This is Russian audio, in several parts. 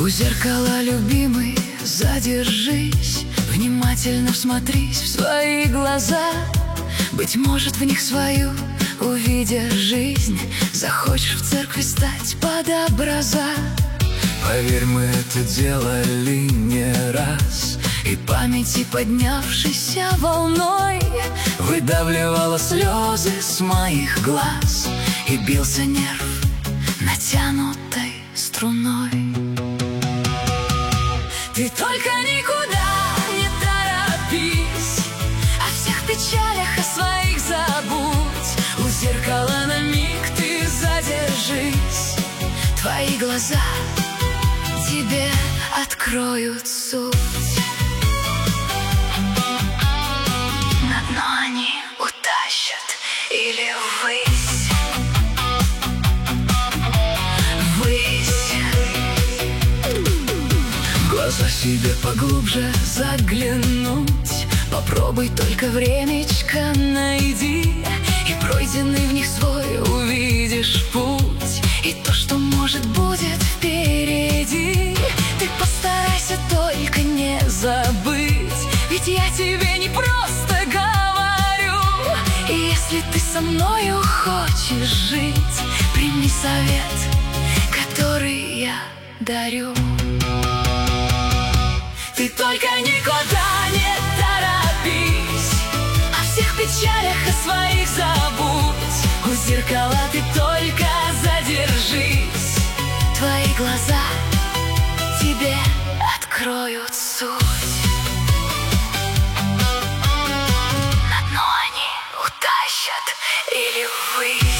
У зеркала, любимый, задержись, внимательно всмотрись в свои глаза. Быть может, в них свою увидя жизнь, захочешь в церкви стать под образа. Поверь, мы это делали не раз, и памяти, поднявшейся волной, выдавливала слезы с моих глаз, и бился нерв натянутой струной. Ты только никуда не торопись, о всех печалях, о своих забудь. У зеркала на миг ты задержись, твои глаза тебе откроют суть. На дно они утащат или ввысь. В глаза себе поглубже заглянуть, попробуй только времечко найди, и пройденный в них свой увидишь путь, и то, что может будет впереди. Ты постарайся только не забыть, ведь я тебе не просто говорю. И если ты со мною хочешь жить, прими совет, который я дарю. Ты только никуда не торопись, о всех печалях, о своих забудь. У зеркала ты только задержись, твои глаза тебе откроют суть. На дно они утащат или ввысь.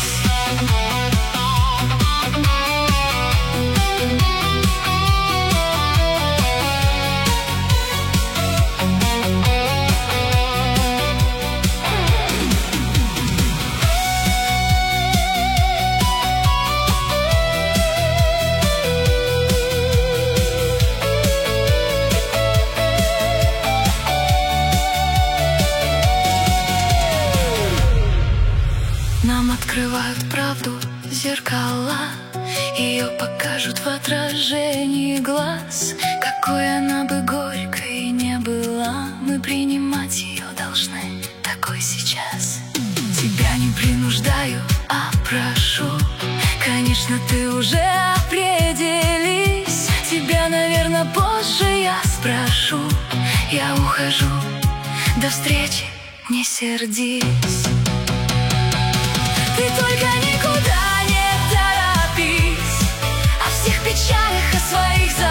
Нам открывают правду зеркала, ее покажут в отражении глаз. Какой она бы горькой не была, мы принимать ее должны такой сейчас. Тебя не принуждаю, а прошу, конечно, ты уже определись. Тебя, наверное, позже я спрошу. Я ухожу, до встречи, не сердись. Ты только никуда не торопись, о всех печалях, о своих забудь.